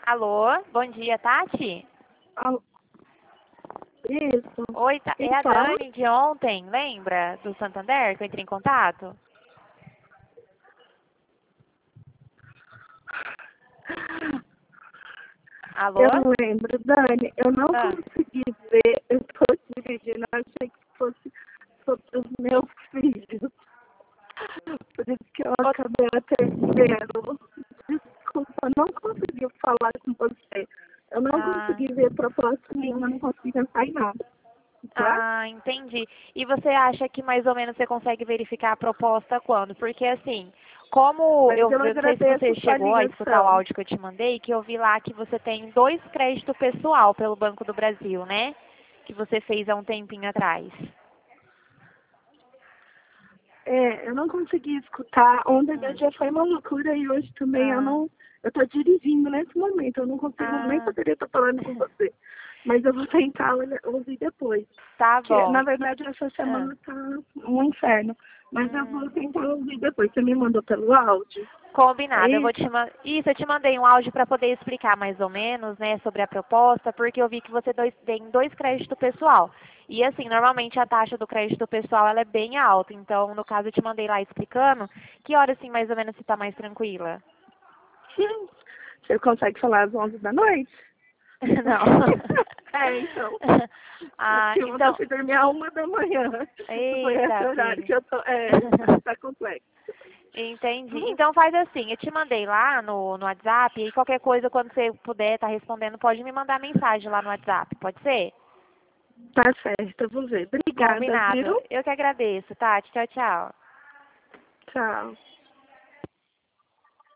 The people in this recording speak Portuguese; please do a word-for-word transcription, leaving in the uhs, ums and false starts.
Alô, bom dia, Tati? Alô, isso. Oi, Ta- Quem é a fala? Dani de ontem, lembra? Do Santander, que eu entrei em contato? Alô? Eu não lembro, Dani. Eu não Ah, consegui ver. Eu tô dirigindo. Eu achei que fosse sobre os meus filhos. Por isso que eu ô, acabei atendendo. Desculpa, eu não consegui falar com você. Eu não ah, consegui ver proposta nenhuma, não consegui pensar em nada. Tá? ah, entendi. E você acha que mais ou menos você consegue verificar a proposta quando? Porque assim, como Mas eu, eu eu não sei se você agradeço sua chegou a escutar o ligação. áudio que eu te mandei, que eu vi lá que você tem dois créditos pessoal pelo Banco do Brasil, né? Que você fez há um tempinho atrás. É, eu não consegui escutar. Ontem meu Hum. dia foi uma loucura e hoje também eu Ah, não. Eu tô dirigindo nesse momento, eu não consigo, nem ah, poderia estar falando com você. Mas eu vou tentar olha- ouvir depois. tá Que, bom. na verdade, essa Ah, semana tá um inferno. Mas eu vou hum. tentar ouvir depois. Você me mandou pelo áudio? É Combinado, eu vou te isso? mandar. Isso, eu te mandei um áudio para poder explicar mais ou menos, né, sobre a proposta, porque eu vi que você dois, tem dois créditos pessoal. E assim, normalmente a taxa do crédito pessoal ela é bem alta. Então, no caso, eu te mandei lá explicando que hora assim mais ou menos você está mais tranquila. Sim. Você consegue falar às onze da noite? Não. É, então. É Ah, porque ontem eu então. fui dormir a uma da manhã. Foi esse Eita, horário filho. que eu tô. É, tá, tá complexo. Entendi. Então faz assim, eu te mandei lá no, no WhatsApp e qualquer coisa, quando você puder estar respondendo, pode me mandar mensagem lá no WhatsApp, pode ser? Tá certo, eu vou ver. Obrigada, Combinado. viu? Eu que agradeço, Tati. Tchau, tchau. Tchau.